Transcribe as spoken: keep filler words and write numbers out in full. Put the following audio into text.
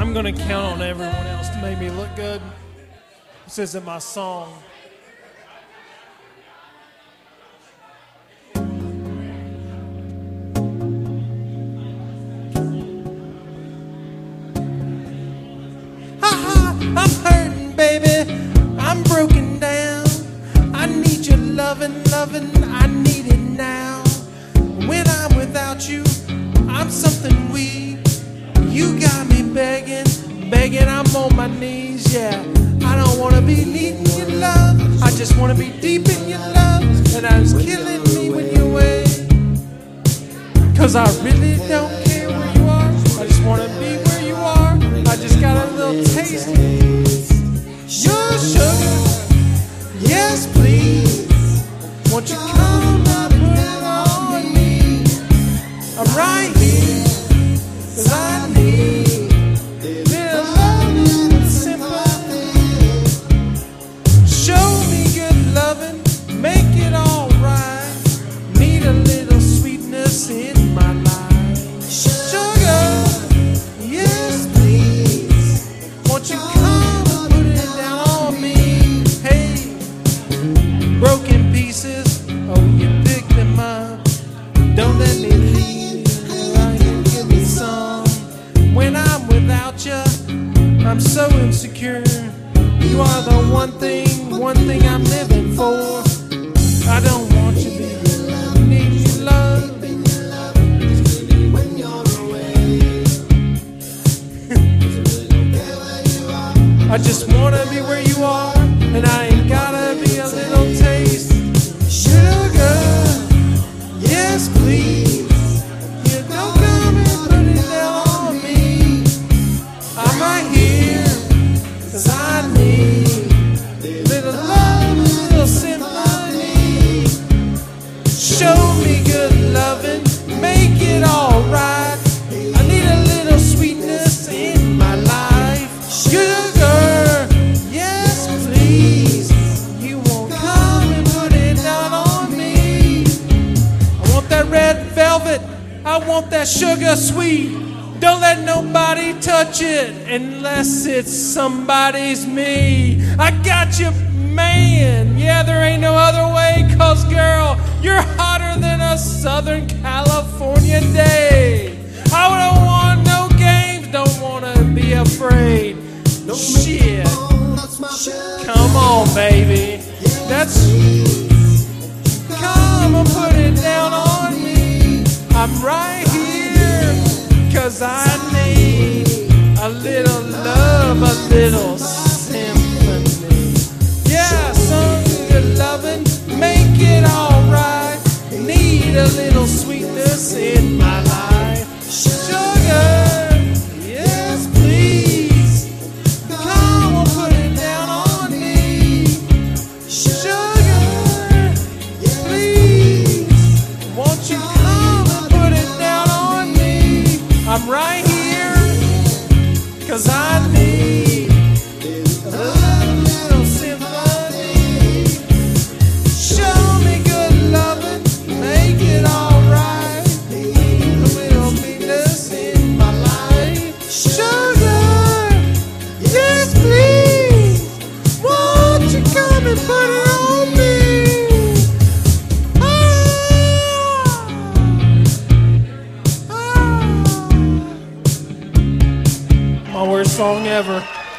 I'm going to count on everyone else to make me look good. This isn't my song. I'm hurting, baby. I'm broken down. I need your loving, loving. I need it now. When I'm without you, I'm something weak. You got me begging, begging. I'm on my knees, yeah. I don't want to be needing your love. I just want to be deep in your love. And it's killing me when you're away. Cause I really don't care where you are. I just want to be where you are. I just got a little taste. Your sugar, yes please. Won't you come and put it on me? I'm right here, cause I need a little love and sympathy. Show me good loving, make it alright. Need a little sweetness in my life. Sugar, yes please. Won't you come and put it down on me? Hey, broken pieces, oh you pick them up. Don't let me leave, oh, you give me some. When I'm without you, I'm so insecure. You are the one thing, one thing I'm living for. I don't want you, baby, need your love. I just wanna be where you are, and I ain't gotta be a little taste. Sugar, yes please. You don't come and put it down on me. I'm right here, cause I need a little love, a little sympathy. Show me good loving, make it alright. I need a little sweetness in my life. Sugar, yes please. You won't come and put it down on me. I want that red velvet, I want that sugar sweet. Don't let nobody touch it unless it's somebody's me. I got you, man. Yeah, there ain't no other way. Cause girl, you're hotter than a Southern California day. I don't want no games, don't wanna be afraid. Shit. Come on, baby. That's. Come and put it down on me. I'm right here, cause I need a little love, a little sympathy. Yeah, some good loving, make it alright. Need a little sweetness in my life. Sugar, yes please. Come and put it down on me. Sugar, please. Won't you come and put it down on me? I'm right here, cause I need a little sympathy. Show me good loving, make it alright. Need a little sweetness in my life. Sugar, yes please. Won't you come and put it on me? Ah, ah. My worst song ever.